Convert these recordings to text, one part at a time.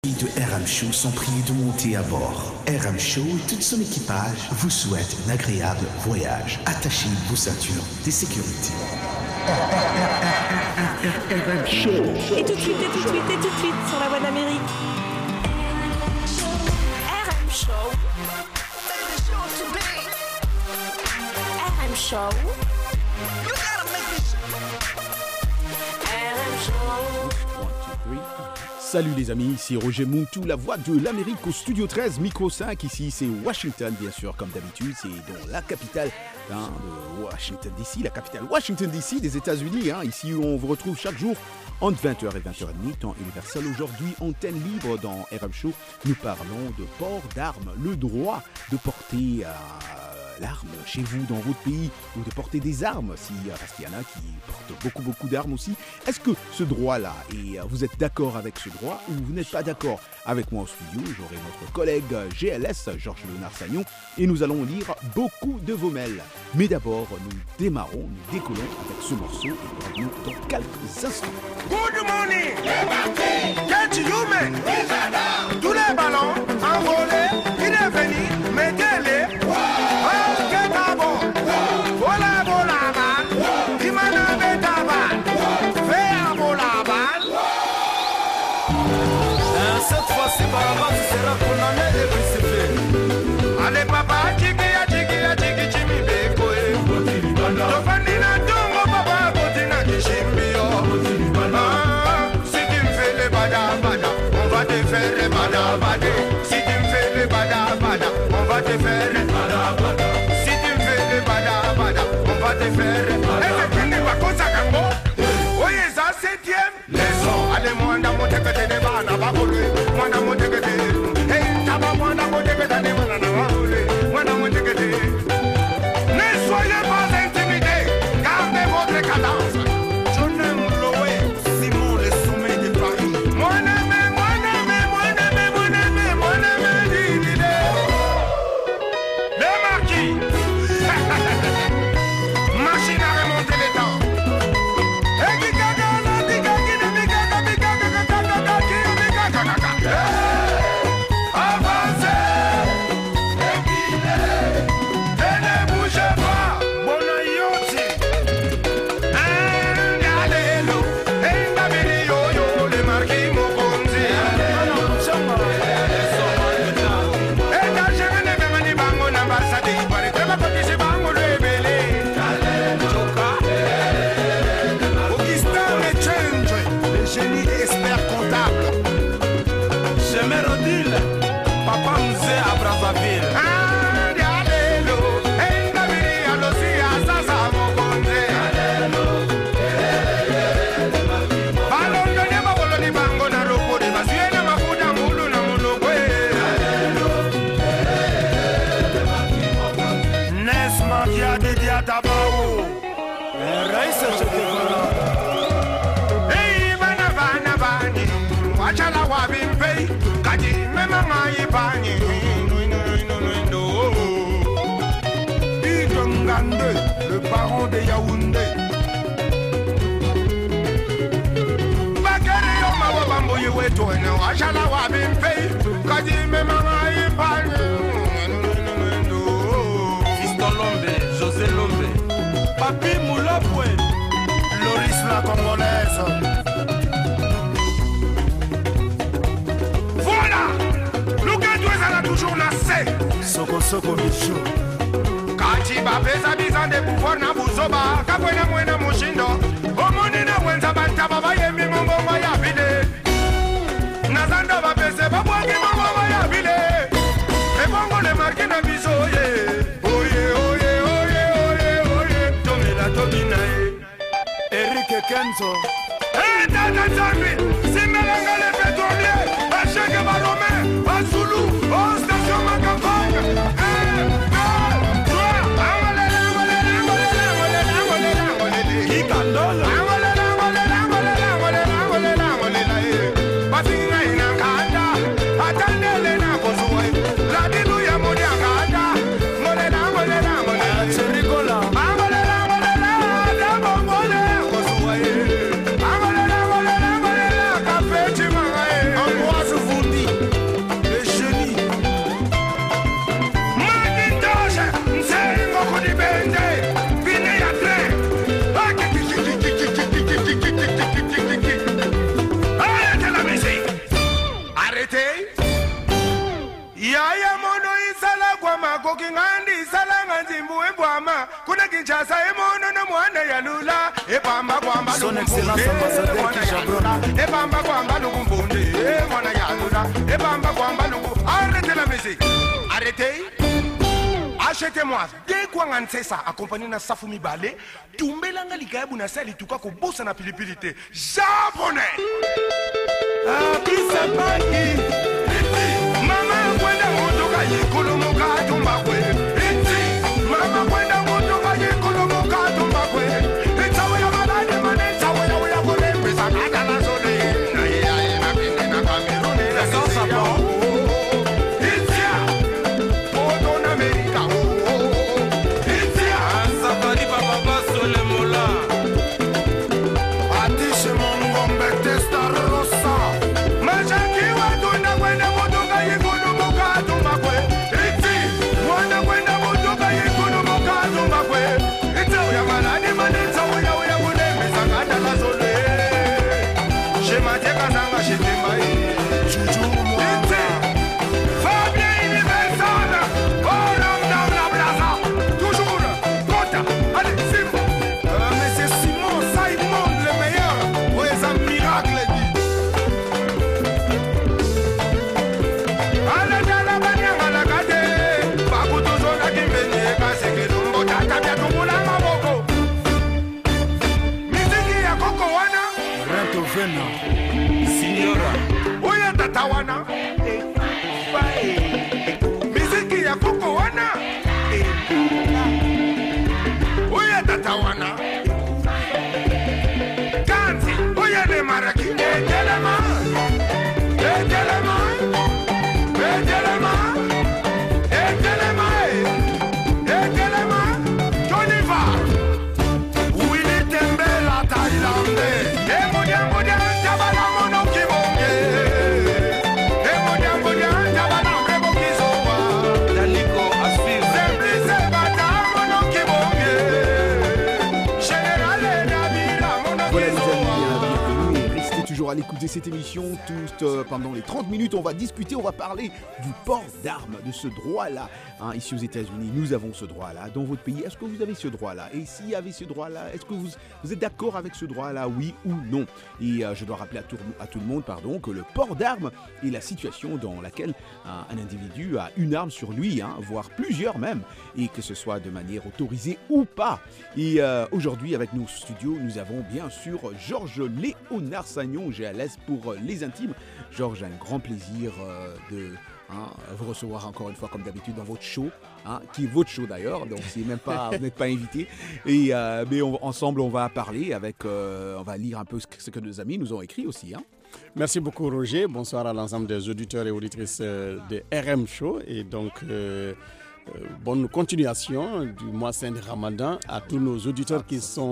De RM Show sont priés de monter à bord. RM Show et tout son équipage vous souhaitent un agréable voyage. Attachez vos ceintures de sécurité. RM Show. Et tout de suite, sur la voie d'Amérique. RM Show. RM Show. RM Show. Salut les amis, ici Roger Montou, la voix de l'Amérique au studio 13, micro 5, ici c'est Washington bien sûr, comme d'habitude, c'est dans la capitale de Washington DC, la capitale Washington DC des États-Unis, ici où on vous retrouve chaque jour entre 20h et 20h30, temps universel. Aujourd'hui, antenne libre dans RM Show, nous parlons de port d'armes, le droit de porter l'arme chez vous, dans votre pays, ou de porter des armes, parce qu'il y en a qui portent beaucoup d'armes aussi. Est-ce que ce droit-là, et vous êtes d'accord avec ce droit, ou vous n'êtes pas d'accord avec moi au studio? J'aurai notre collègue GLS, Georges Léonard Sagnon, et nous allons lire beaucoup de vos mails. Mais d'abord, nous décollons avec ce morceau, et nous revenons dans quelques instants. Good morning, get human. Tous les ballons envolés, il est venu, mettez-les. Get à bord. Voilà, balle. Dimana beta balle. Fais à la balle. Cette fois, c'est pas la balle, ce sera condamné et crucifié. Allez, papa, tiki, Jimmy Beko. Tofandina Tongo, papa, Botina, Kishimbio. Si tu me fais le bada, on va te faire le bada. Si tu me fais le bada, on va te faire le bada. Si tu me fais le bada, on va te faire le bada. Et c'est une vacances à Cambo. Oui, ça septième leçon. Allez, moi, dans mon tête, t'es des bana, va voler. Moi, dans mon tête, t'es. Hey, t'as pas moi, dans mon tête, t'es des bana, va voler. Moi, dans mon tête, t'es. Ne soyez pas intimidés. Gardez votre cadence. Le parent de Yaoundé. Bakere yo mawa bambo yeweto ene wachala wabimpe kadi memama ipanye. Fiston Lombe, José Lombe, Papi Moulapoué, Loris la Congolaise. Voilà, Louga a toujours nassé. Soko Michou. Kachiba pesa bizande bufona buzoba kapwena mwena mushindo omoni na wenza bantaba bayemi mongo ya bide nazanda bapese babwangi mongo ya bide ebongo le marque na biso oye tomina Eric Kenzo tata zambi simelanga le pétrolier acheke balome azulu au station Makapanga kokingandi salanga nzimbu embwama kuna kinshasa emono no mwana ya lula epamba kwamba Son Excellence ambassadeur Kishabron. epamba kwamba lukumbundi mwana ya lula epamba kwamba luku arrêtez la musique arrêtez. Achetez-moi dès quoi ngansesa accompagné na safu mibale tumbelanga likayabu na sali tuka kobosa na pilipili te japonais abisa bangi mama kwenda motoka yikolomoka tumbakwe mama kwenda motoka yikolomoka tumbakwe etawo ya malade mane tawo ya kole pesa kata na zone na ya na pinde na Cameroon na South Africa. Signora, oya tatawana, miziki ya koko wana, oya tatawana, kanzi, oya ne maraki, ejelema, ejelema, ejelema, ejelema, ejelema, Toniva, Willy Tembela Thaïlandais, Emodia. À l'écouter cette émission toute pendant les 30 minutes, on va discuter, on va parler du port d'armes, de ce droit-là. Hein, ici aux États-Unis, nous avons ce droit-là. Dans votre pays, est-ce que vous avez ce droit-là? Et s'il y avait ce droit-là, est-ce que vous êtes d'accord avec ce droit-là, oui ou non? Et je dois rappeler à tout le monde que le port d'armes est la situation dans laquelle un individu a une arme sur lui, voire plusieurs même, et que ce soit de manière autorisée ou pas. Et aujourd'hui, avec nos studios, nous avons bien sûr Georges Léonard Sagnon, à l'aise pour les intimes. Georges, un grand plaisir de vous recevoir encore une fois comme d'habitude dans votre show, qui est votre show d'ailleurs, donc c'est même pas, vous n'êtes pas invité. Et mais ensemble on va parler avec, on va lire un peu ce que nos amis nous ont écrit aussi. Merci beaucoup Roger, bonsoir à l'ensemble des auditeurs et auditrices de RM Show et donc bonne continuation du mois saint de Ramadan à tous nos auditeurs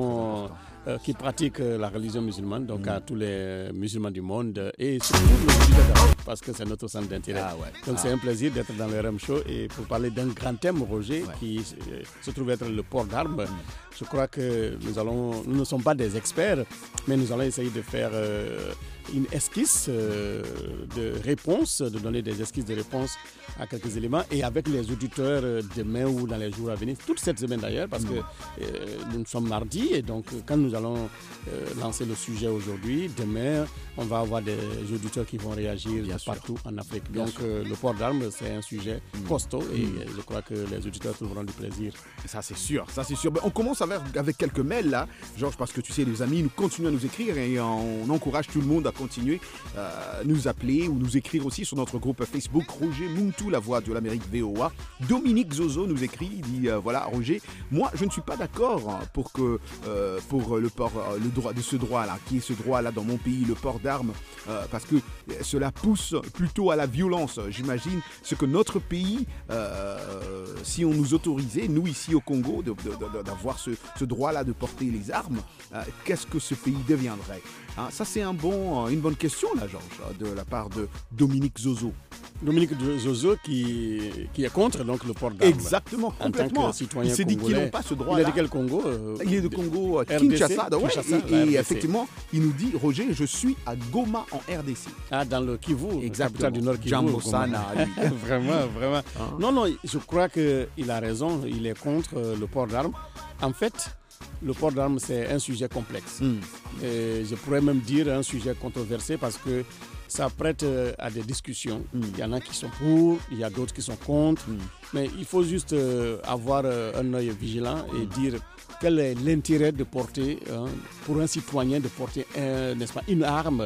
qui pratiquent la religion musulmane, donc à tous les musulmans du monde et surtout nos auditeurs d'Afrique, parce que c'est notre centre d'intérêt. Donc c'est un plaisir d'être dans le RM Show et pour parler d'un grand thème, Roger, qui se trouve être le port d'armes. Je crois que nous ne sommes pas des experts, mais nous allons essayer de faire une esquisse de réponse, de donner des esquisses de réponse à quelques éléments et avec les auditeurs demain ou dans les jours à venir, toute cette semaine d'ailleurs, parce que nous sommes mardi et donc quand nous allons lancer le sujet aujourd'hui, demain on va avoir des auditeurs qui vont réagir partout en Afrique. Donc le port d'armes c'est un sujet costaud et je crois que les auditeurs trouveront du plaisir. Ça c'est sûr, ça c'est sûr. Mais on commence avec quelques mails là, Georges, parce que tu sais les amis nous continuent à nous écrire et on encourage tout le monde à continuer nous appeler ou nous écrire aussi sur notre groupe Facebook Roger Muntu, la voix de l'Amérique VOA. Dominique Zozo nous écrit, il dit voilà Roger, moi je ne suis pas d'accord pour le droit de ce droit là, qui est ce droit là dans mon pays, le port d'armes, parce que cela pousse plutôt à la violence. J'imagine ce que notre pays, si on nous autorisait, nous ici au Congo, d'avoir ce droit là de porter les armes, qu'est-ce que ce pays deviendrait? Ça c'est une bonne question là Georges, de la part de Dominique Zozo. Dominique Zozo qui est contre donc, le port d'armes. Exactement, complètement. En tant que citoyen il s'est dit qu'ils congolais. n'ont pas ce droit-là. Il a dit quel Congo Il est de Congo, RDC, Kinshasa. Ouais, Kinshasa, et la RDC. effectivement, il nous dit, Roger, je suis à Goma en RDC. Ah, dans le Kivu, capitale du Nord Kivu. Jambo Sana, lui. Vraiment. Non, je crois qu'il a raison, il est contre le port d'armes. En fait, le port d'armes, c'est un sujet complexe. Et je pourrais même dire un sujet controversé parce que ça prête à des discussions. Il y en a qui sont pour, il y a d'autres qui sont contre. Mais il faut juste avoir un œil vigilant et dire quel est l'intérêt de porter, pour un citoyen, de porter n'est-ce pas, une arme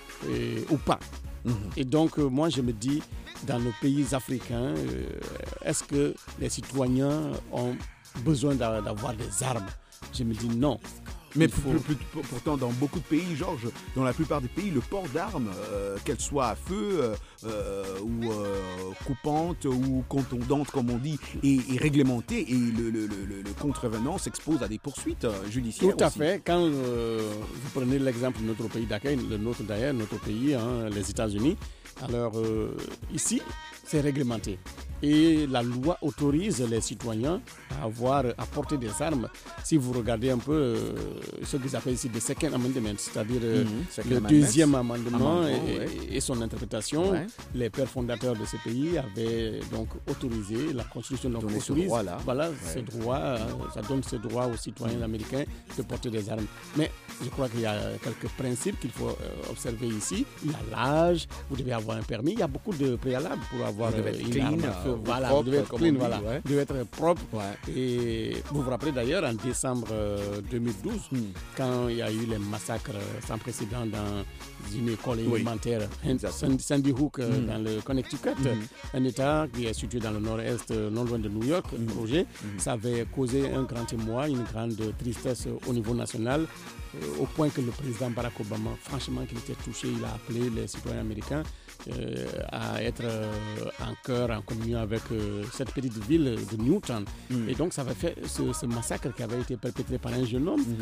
ou pas. Et donc, moi, je me dis, dans nos pays africains, est-ce que les citoyens ont besoin d'avoir des armes? Je me dis non. Mais pourtant, dans beaucoup de pays, Georges, dans la plupart des pays, le port d'armes, qu'elles soient à feu ou coupantes ou contondantes, comme on dit, est réglementé et le contrevenant s'expose à des poursuites judiciaires. Tout à aussi. fait. Quand vous prenez l'exemple de notre pays d'accueil, notre pays, les États-Unis, alors ici, c'est réglementé. Et la loi autorise les citoyens à porter des armes. Si vous regardez un peu ce qu'ils appellent ici le Second Amendment, c'est-à-dire le deuxième amendement et son interprétation, les pères fondateurs de ce pays avaient donc autorisé, la Constitution donc autorise, ce droit, ça donne ce droit aux citoyens américains de porter des armes. Mais je crois qu'il y a quelques principes qu'il faut observer ici. Il y a l'âge, vous devez avoir un permis, il y a beaucoup de préalables pour avoir une arme à feu. Vous devez être clean, vous devez être propre. Et vous vous rappelez d'ailleurs en décembre 2012, quand il y a eu les massacres sans précédent dans une école élémentaire, Sandy Hook, dans le Connecticut, un État qui est situé dans le nord-est, non loin de New York, Roger, ça avait causé un grand émoi, une grande tristesse au niveau national, au point que le président Barack Obama, franchement, qu'il était touché, il a appelé les citoyens américains à être en cœur, en communion avec cette petite ville de Newtown. Et donc, ça avait fait ce massacre qui avait été perpétré par un jeune homme,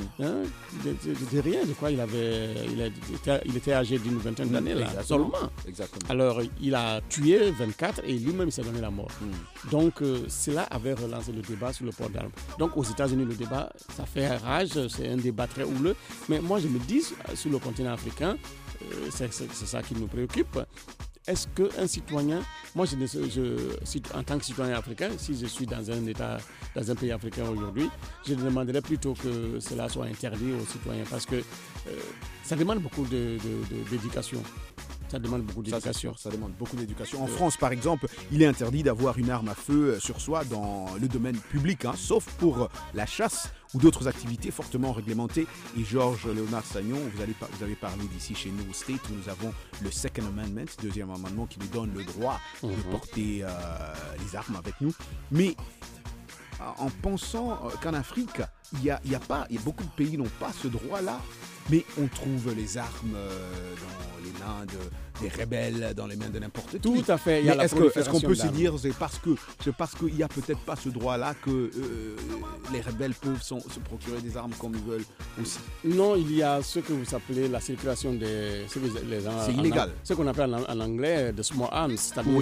de rien, je crois, il était âgé d'une vingtaine d'années, là, seulement. Exactement. Alors, il a tué 24 et lui-même s'est donné la mort. Donc, cela avait relancé le débat sur le port d'armes. Donc, aux États-Unis, le débat, ça fait rage, c'est un débat très houleux. Mais moi, je me dis, sur le continent africain, c'est ça qui nous préoccupe. Est-ce qu'un citoyen, moi en tant que citoyen africain, si je suis dans un pays africain aujourd'hui, je demanderais plutôt que cela soit interdit aux citoyens parce que ça demande beaucoup d'éducation. Ça demande beaucoup d'éducation. Ça demande beaucoup d'éducation. En France, par exemple, il est interdit d'avoir une arme à feu sur soi dans le domaine public, sauf pour la chasse ou d'autres activités fortement réglementées. Et Georges Léonard Sagnon, vous avez parlé d'ici chez nous au State, où nous avons le Second Amendment, deuxième amendement, qui nous donne le droit de porter les armes avec nous. Mais en pensant qu'en Afrique, beaucoup de pays n'ont pas ce droit-là, mais on trouve les armes dans les mains des rebelles, dans les mains de n'importe qui. Tout à fait. Est-ce qu'on peut se dire c'est parce qu'il n'y a peut-être pas ce droit-là que les rebelles peuvent se procurer des armes comme ils veulent aussi? Non, il y a ce que vous appelez la circulation des... C'est illégal. Ce qu'on appelle en anglais the small arms, c'est-à-dire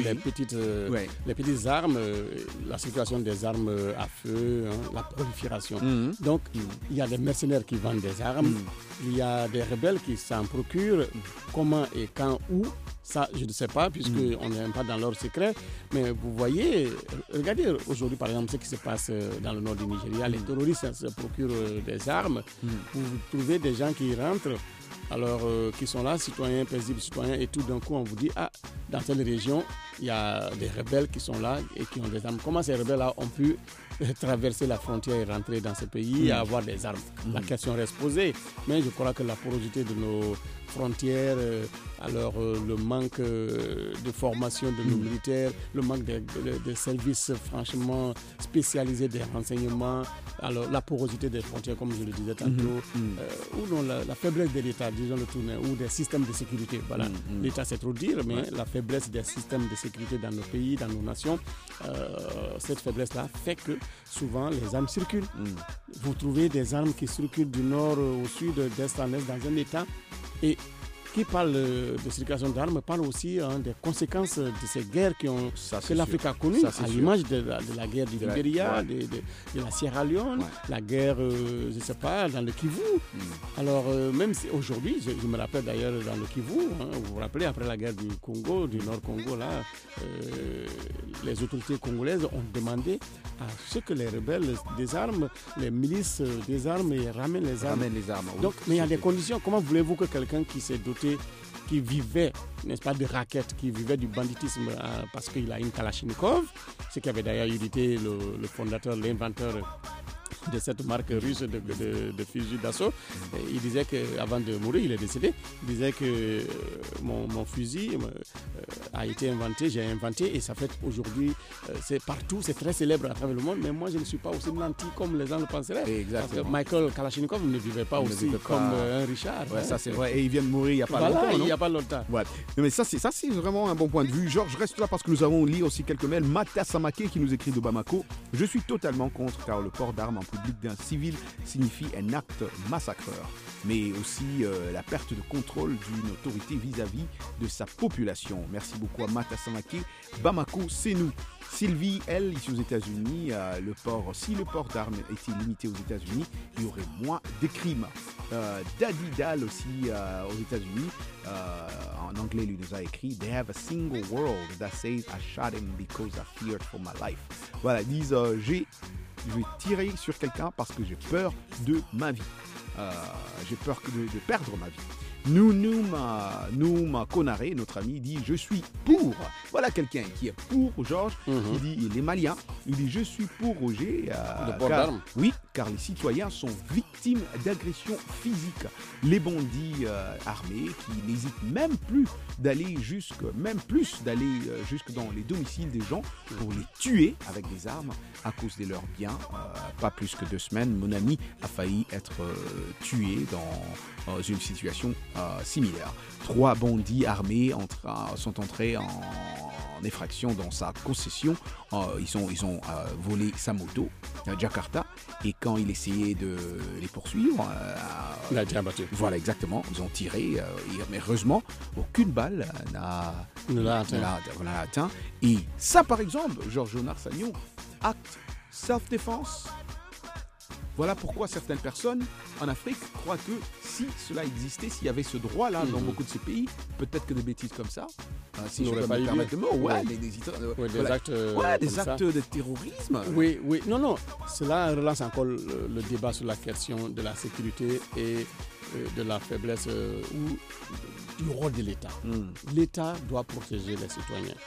les petites armes, la circulation des armes à feu, la prolifération. Donc, il y a des mercenaires qui vendent des armes, il y a des rebelles qui s'en procurent. Comment et quand, où, ça je ne sais pas puisqu'on n'est pas dans leur secret, mais vous voyez, regardez aujourd'hui par exemple ce qui se passe dans le nord du Nigeria, les terroristes se procurent des armes, vous trouvez des gens qui rentrent, alors qui sont là, citoyens, paisibles citoyens, et tout d'un coup on vous dit, dans telle région, il y a des rebelles qui sont là et qui ont des armes. Comment ces rebelles-là ont pu traverser la frontière et rentrer dans ce pays et avoir des armes? La question reste posée, mais je crois que la porosité de nos frontières, alors le manque de formation de nos militaires, le manque de services franchement spécialisés des renseignements, alors la porosité des frontières, comme je le disais tantôt, ou non, la faiblesse de l'État, disons le tourner, ou des systèmes de sécurité. Voilà. L'État, c'est trop dire, mais la faiblesse des systèmes de sécurité dans nos pays, dans nos nations, cette faiblesse-là fait que souvent les armes circulent. Vous trouvez des armes qui circulent du nord au sud, d'est en est dans un État et qui parle de circulation d'armes parle aussi des conséquences de ces guerres que l'Afrique a connues, à l'image de la guerre du Libéria, de la Sierra Leone, la guerre, je ne sais pas, dans le Kivu. Alors, même si aujourd'hui, je me rappelle d'ailleurs dans le Kivu, vous vous rappelez, après la guerre du Congo, du Nord Congo, là, les autorités congolaises ont demandé à ce que les rebelles désarment, les milices désarment et ramènent les armes. Donc, mais il y a des conditions. Comment voulez-vous que quelqu'un qui s'est doté, qui vivait, n'est-ce pas, de raquettes, qui vivait du banditisme parce qu'il a une Kalachnikov, ce qui avait d'ailleurs été le fondateur, l'inventeur de cette marque russe de fusil d'assaut. Il disait qu'avant de mourir, il est décédé, il disait que mon fusil a été inventé, j'ai inventé et ça fait aujourd'hui, c'est partout, c'est très célèbre à travers le monde, mais moi je ne suis pas aussi nanti comme les gens le penseraient. Exactement. Parce que Michael Kalachnikov ne vivait pas comme un Richard. Ouais, ça c'est vrai, et il vient de mourir il n'y a pas longtemps. Il n'y a pas longtemps. Ouais. Mais ça c'est vraiment un bon point de vue. Georges, reste là parce que nous allons lire aussi quelques mails. Mata Samake qui nous écrit de Bamako. Je suis totalement contre car le port d'armes en public d'un civil signifie un acte massacreur, mais aussi la perte de contrôle d'une autorité vis-à-vis de sa population. Merci beaucoup à Mata Samake. Bamako, c'est nous. Sylvie, elle, ici aux États-Unis, si le port d'armes était limité aux États-Unis, il y aurait moins de crimes. Daddy Dal aussi aux États-Unis, en anglais, lui nous a écrit They have a single world that says I shot him because I feared for my life. Voilà, ils disent je vais tirer sur quelqu'un parce que j'ai peur de ma vie. J'ai peur de perdre ma vie. Nouma Konare, notre ami, dit je suis pour. Voilà quelqu'un qui est pour Georges. Il dit il est malien. Il dit je suis pour Roger. Oui, car les citoyens sont victimes d'agressions physiques. Les bandits armés qui n'hésitent même plus d'aller jusque dans les domiciles des gens pour les tuer avec des armes à cause de leurs biens. Pas plus que 2 semaines, mon ami a failli être tué dans une situation similaire. 3 bandits armés sont entrés en effraction dans sa concession. Ils ont volé sa moto à Jakarta et quand il essayait de les poursuivre, il a été abattu. Voilà, exactement. Ils ont tiré, mais heureusement, aucune balle ne l'a atteint. Et ça, par exemple, Georges Narsagnon, acte self-défense. Voilà pourquoi certaines personnes en Afrique croient que si cela existait, s'il y avait ce droit-là dans beaucoup de ces pays, peut-être que des bêtises comme ça, si je peux me permettre de mots, des actes de terrorisme. Oui. Non. Cela relance encore le débat sur la question de la sécurité et de la faiblesse ou du rôle de l'État. L'État doit protéger les citoyens.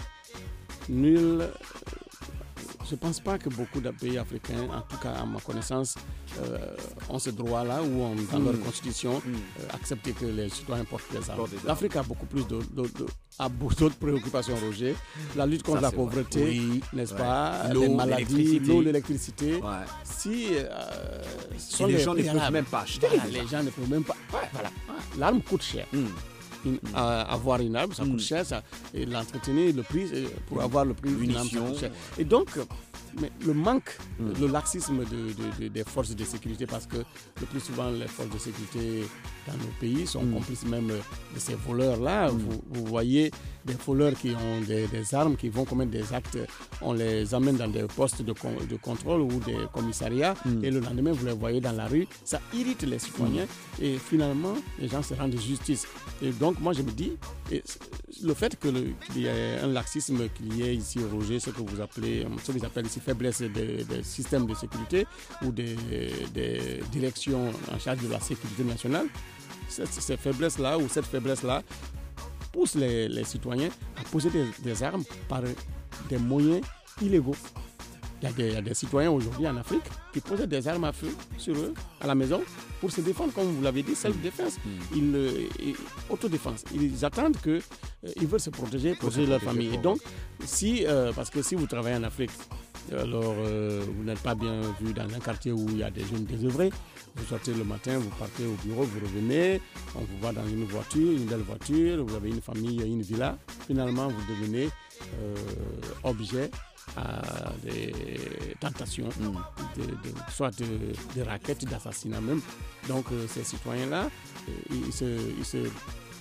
Je ne pense pas que beaucoup de pays africains, en tout cas à ma connaissance, ont ce droit-là ou ont dans leur constitution accepté que les citoyens portent des armes. L'Afrique a beaucoup plus d'autres préoccupations, Roger. La lutte contre la pauvreté, n'est-ce pas, les maladies, l'eau, l'électricité. Si les gens ne peuvent même pas acheter. Les gens ne peuvent même pas. Voilà. L'arme coûte cher. Avoir une arme, ça coûte cher, et l'entretenir, le prix, pour avoir le prix d'une arme, ça coûte cher. Et donc, mais le manque, le laxisme des forces de sécurité, parce que le plus souvent, les forces de sécurité dans nos pays sont complices même de ces voleurs-là. Vous voyez des voleurs qui ont des armes, qui vont commettre des actes, on les amène dans des postes de contrôle ou des commissariats, et le lendemain, vous les voyez dans la rue. Ça irrite les citoyens, et finalement, les gens se rendent justice. Et donc, moi, je me dis, le fait qu'il y ait un laxisme, qu'il y ait ici, Roger, ce qu'ils appellent ici faiblesse des systèmes de sécurité ou des directions en charge de la sécurité nationale, ces faiblesses-là ou cette faiblesse-là pousse les citoyens à poser des armes par des moyens illégaux. Il y a des citoyens aujourd'hui en Afrique qui posent des armes à feu sur eux, à la maison, pour se défendre, comme vous l'avez dit, self-défense, autodéfense. Ils attendent ils veulent se protéger, protéger leur famille. Et donc, parce que si vous travaillez en Afrique, alors vous n'êtes pas bien vu dans un quartier où il y a des jeunes désœuvrés, vous sortez le matin, vous partez au bureau, vous revenez, on vous voit dans une voiture, une belle voiture, vous avez une famille, une villa, finalement vous devenez objet à des tentations, soit de raquettes, d'assassinat même. Donc ces citoyens-là, ils se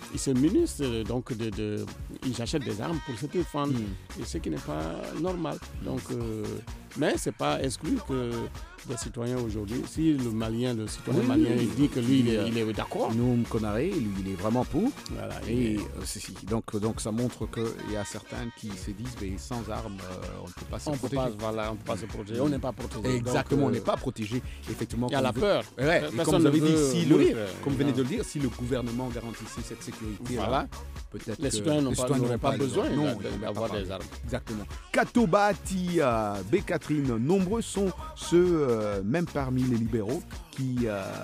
ils se munissent, donc ils achètent des armes pour se défendre, et ce qui n'est pas normal. Donc, mais ce n'est pas exclu que des citoyens aujourd'hui, si le citoyen malien il dit que lui il est d'accord. Noum Konaré, lui il est vraiment pour. Voilà, donc ça montre qu'il y a certains qui se disent mais sans armes on ne peut pas se protéger. On ne peut pas se protéger, on n'est pas protégé. Exactement, on n'est pas protégé. Effectivement, il y a la peur. Ouais, personne ne veut mourir. Comme vous venez de le dire, si le gouvernement garantissait cette sécurité, peut-être les citoyens n'auraient pas besoin d'avoir des armes. Exactement. Katobati, B-Catherine, nombreux sont ceux, même parmi les libéraux, qui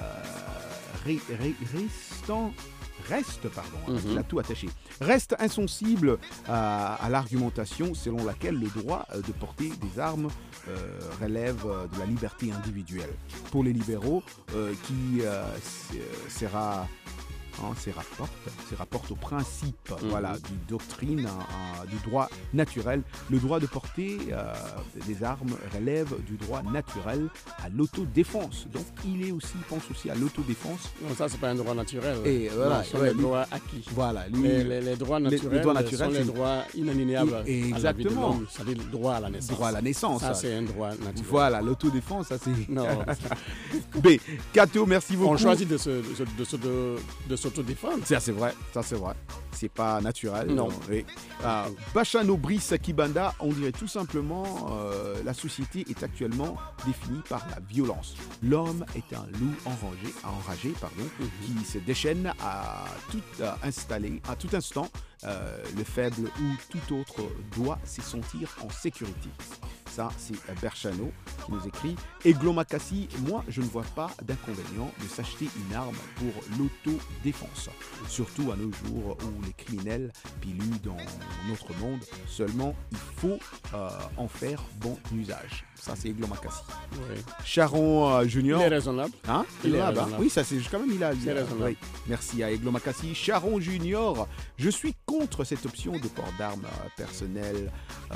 il a tout attaché, reste insensible à l'argumentation selon laquelle le droit de porter des armes relève de la liberté individuelle. Pour les libéraux, qui se rapporte au principe du doctrine du droit naturel. Le droit de porter des armes relève du droit naturel à l'autodéfense. Donc il pense aussi à l'autodéfense. Non, ça c'est pas un droit naturel. Et voilà, c'est un droit acquis. Voilà, les droits naturels sont les droits inaliénables à la vie de l'homme. C'est-à-dire le droit à la naissance. Droit à la naissance. Ça c'est un droit naturel. Voilà, l'autodéfense, ça c'est... Non. B. Kato, merci beaucoup. On choisit de s'autodéfendre. Ça c'est vrai. C'est pas naturel. Non. Bachano Brice Kibanda, on dirait tout simplement la société est actuellement définie par la violence. L'homme est un loup enragé, qui se déchaîne à tout instant. Le faible ou tout autre doit se sentir en sécurité. Ça, c'est Berchano qui nous écrit. Eglomakassi, moi, je ne vois pas d'inconvénient de s'acheter une arme pour l'autodéfense. Surtout à nos jours où les criminels piluent dans notre monde. Seulement, il faut en faire bon usage. Ça, c'est Eglomakassi. Oui. Charon Junior. Il est raisonnable. Hein? Il est raisonnable. Oui, ça, c'est quand même, c'est raisonnable. Oui. Merci à Eglomakassi. Charon Junior, je suis contre cette option de port d'armes personnelles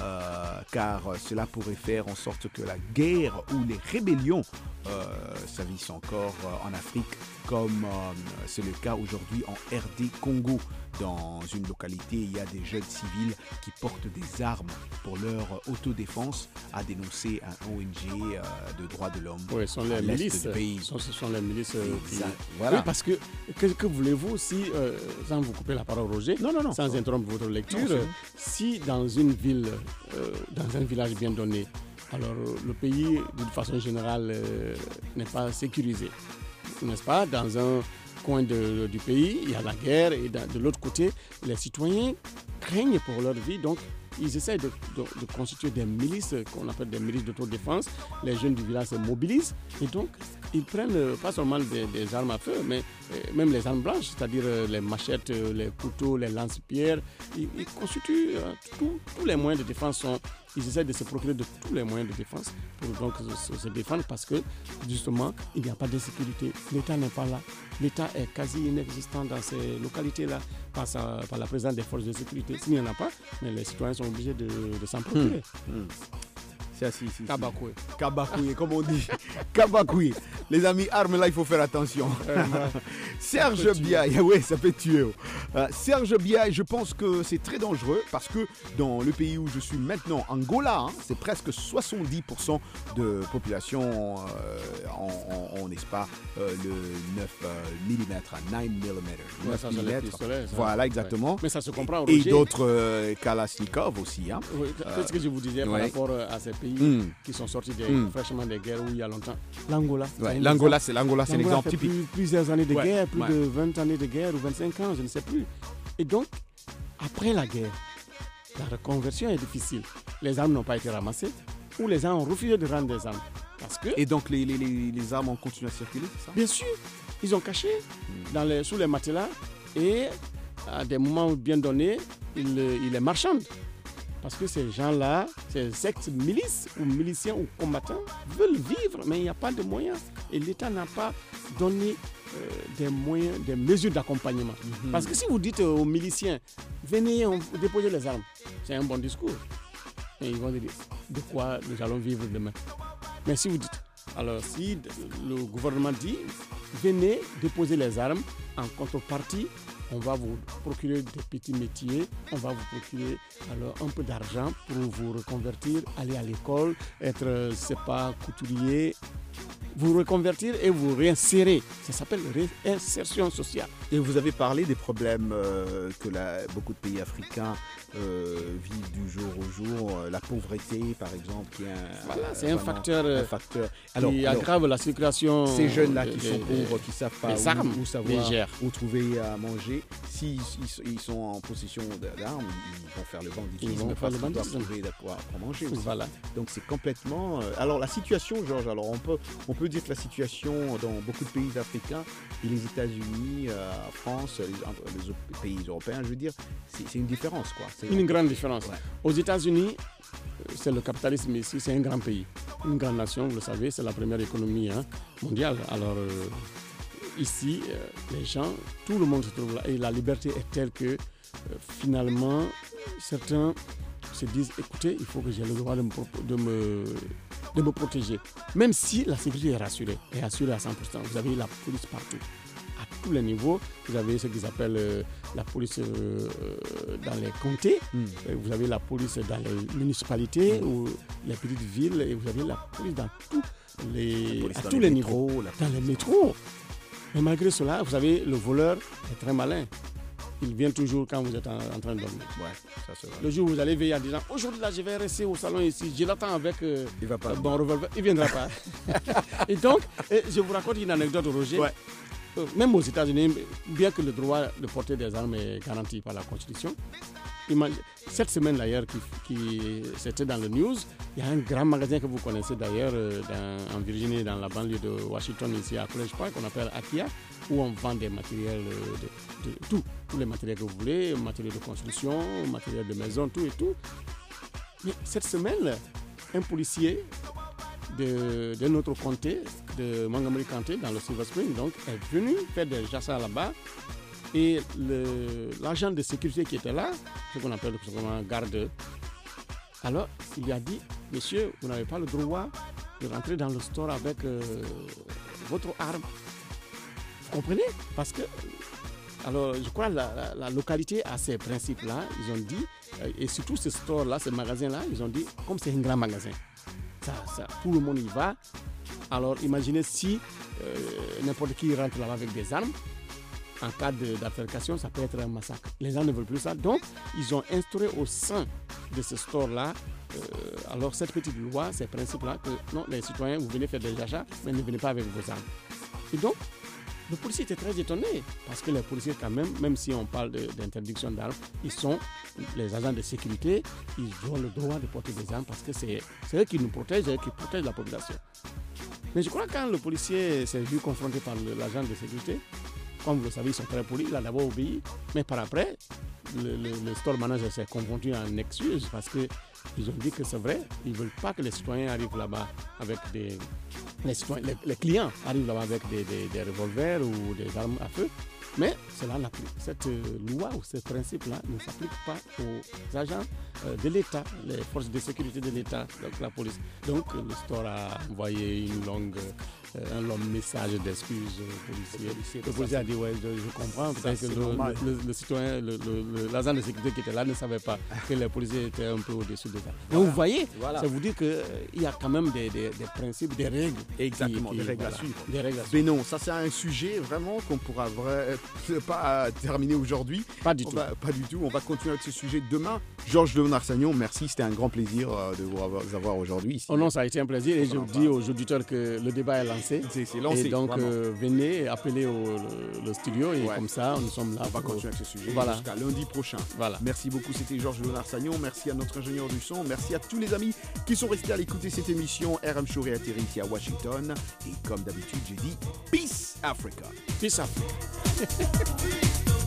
car cela pourrait faire en sorte que la guerre ou les rébellions s'avissent encore en Afrique comme c'est le cas aujourd'hui en RD Congo. Dans une localité, il y a des jeunes civils qui portent des armes pour leur autodéfense, a dénoncé un ONG de droits de l'homme. Oui, ce sont les milices. Ce sont les milices. Voilà. Oui, parce que voulez-vous si, sans vous couper la parole Roger, non. sans interrompre votre lecture, si dans une ville, dans un village bien donné, alors le pays d'une façon générale n'est pas sécurisé, n'est-ce pas? Dans un coin du pays, il y a la guerre et de l'autre côté, les citoyens craignent pour leur vie, donc ils essaient de constituer des milices qu'on appelle des milices d'autodéfense. Les jeunes du village se mobilisent et donc ils prennent pas seulement des armes à feu, mais même les armes blanches, c'est-à-dire les machettes, les couteaux, les lance-pierres. Ils constituent tous les moyens de défense. Ils essaient de se procurer de tous les moyens de défense pour donc se défendre parce que justement il n'y a pas de sécurité. L'État n'est pas là. L'État est quasi inexistant dans ces localités-là par la présence des forces de sécurité. S'il n'y en a pas, mais les citoyens sont obligés de s'en procurer. Kabakoué, comme on dit. Kabakoué. Les amis, armes là, il faut faire attention. Serge Biaye, oui, ça peut tuer. Serge Biaye, je pense que c'est très dangereux parce que dans le pays où je suis maintenant, Angola, c'est presque 70% de population n'est-ce pas, le 9 mm à 9 mm. 9 mm. Voilà, exactement. Ouais. Mais ça se comprend, Roger. Et d'autres Kalachnikov aussi. Oui, c'est ce que je vous disais par rapport à ces pays qui sont sortis fraîchement des guerres où il y a longtemps. L'Angola. L'Angola, c'est un exemple typique. Plusieurs années de guerre, plus de 20 années de guerre ou 25 ans, je ne sais plus. Et donc, après la guerre, la reconversion est difficile. Les armes n'ont pas été ramassées ou les gens ont refusé de rendre des armes. Et donc, les armes ont continué à circuler, c'est ça? Bien sûr. Ils ont caché sous les matelas et à des moments bien donnés, ils les marchandent. Parce que ces gens-là, ces sectes milices ou miliciens ou combattants veulent vivre, mais il n'y a pas de moyens. Et l'État n'a pas donné des moyens, des mesures d'accompagnement. Parce que si vous dites aux miliciens, venez déposer les armes, c'est un bon discours. Et ils vont dire, de quoi nous allons vivre demain? Mais si vous dites, alors si le gouvernement dit, venez déposer les armes en contrepartie on va vous procurer des petits métiers, on va vous procurer alors un peu d'argent pour vous reconvertir, aller à l'école, être, couturier, vous reconvertir et vous réinsérer. Ça s'appelle réinsertion sociale. Et vous avez parlé des problèmes que beaucoup de pays africains vivent du jour au jour, la pauvreté par exemple, qui est c'est un facteur qui alors, aggrave la circulation. Ces jeunes-là qui sont pauvres, qui ne savent pas où trouver à manger, s'ils sont en possession d'armes, ils vont faire le banditisme parce qu'ils doivent trouver de quoi manger aussi. Voilà. Donc c'est complètement... Alors la situation, Georges, alors on peut dire que la situation dans beaucoup de pays africains et les États-Unis, la France, les autres pays européens, je veux dire, c'est une différence, quoi. C'est une grande différence. Ouais. Aux États-Unis, c'est le capitalisme ici, c'est un grand pays, une grande nation, vous le savez, c'est la première économie mondiale. Alors ici, les gens, tout le monde se trouve là et la liberté est telle que finalement, certains se disent, écoutez, il faut que j'ai le droit de me protéger. Même si la sécurité est assurée à 100%. Vous avez la police partout. À tous les niveaux, vous avez ce qu'ils appellent la police dans les comtés, vous avez la police dans les municipalités ou les petites villes, et vous avez la police dans tous les niveaux, dans les métros. Mais malgré cela, vous savez, le voleur est très malin. Il vient toujours quand vous êtes en train de dormir. Ouais, ça c'est vrai. Le jour où vous allez veiller en disant, aujourd'hui là, je vais rester au salon ici, je l'attends avec il va pas bon revolver, il ne viendra pas. Et donc, je vous raconte une anecdote, Roger. Ouais. Même aux États-Unis, bien que le droit de porter des armes est garanti par la Constitution, cette semaine d'ailleurs, c'était dans le news, il y a un grand magasin que vous connaissez d'ailleurs en Virginie, dans la banlieue de Washington, ici à College Park, qu'on appelle Akia, où on vend des matériels de tous les matériels que vous voulez, matériels de construction, matériels de maison, tout et tout. Mais cette semaine, un policier de notre comté, de Montgomery County, dans le Silver Spring, donc, est venu faire des chasseurs là-bas. Et l'agent de sécurité qui était là, ce qu'on appelle simplement garde, alors il lui a dit, monsieur, vous n'avez pas le droit de rentrer dans le store avec votre arme. Vous comprenez? Parce que, alors je crois la localité a ces principes-là, ils ont dit, et surtout ce store-là, ce magasin-là, ils ont dit, comme c'est un grand magasin, ça, tout le monde y va. Alors imaginez si n'importe qui rentre là-bas avec des armes, en cas d'altercation, ça peut être un massacre. Les gens ne veulent plus ça. Donc, ils ont instauré au sein de ce store-là, alors cette petite loi, ces principes-là, que non, les citoyens, vous venez faire des achats, mais ne venez pas avec vos armes. Et donc, le policier était très étonné, parce que les policiers, quand même si on parle d'interdiction d'armes, ils sont les agents de sécurité, ils ont le droit de porter des armes, parce que c'est eux qui nous protègent, c'est eux qui protègent la population. Mais je crois que quand le policier s'est vu confronté par l'agent de sécurité, comme vous le savez, ils sont très polis, il a d'abord obéi, mais par après, le store manager s'est confondu en excuses parce qu'ils ont dit que c'est vrai, ils ne veulent pas que les citoyens arrivent là-bas avec les clients arrivent là-bas avec des revolvers ou des armes à feu, mais cette loi ou ce principe-là ne s'applique pas aux agents de l'État, les forces de sécurité de l'État, donc la police. Donc le store a envoyé un long message d'excuses aux policiers. Le policier a dit, ouais, je comprends, peut-être que le citoyen, l'agent de sécurité qui était là ne savait pas que les policiers étaient un peu au-dessus de ça. Donc vous voyez, ça vous dit qu'il y a quand même des principes, des règles. Exactement, des règles à suivre. Des règles à suivre. Mais non, ça c'est un sujet vraiment qu'on ne pourra pas terminer aujourd'hui. Pas du tout. Pas du tout, on va continuer avec ce sujet demain. Georges Léonard-Sagnon, merci, c'était un grand plaisir de vous avoir aujourd'hui ici. Oh non, ça a été un plaisir et je dis aux auditeurs que le débat est lancé. C'est lancé. Et donc venez appeler le studio et comme ça nous sommes là. On va continuer avec ce sujet jusqu'à lundi prochain. Voilà. Merci beaucoup, c'était Georges Léonard-Sagnon. Merci à notre ingénieur du son. Merci à tous les amis qui sont restés à l'écouter cette émission. RM Show réatterri ici à Washington. Et comme d'habitude, j'ai dit Peace Africa. Peace Africa.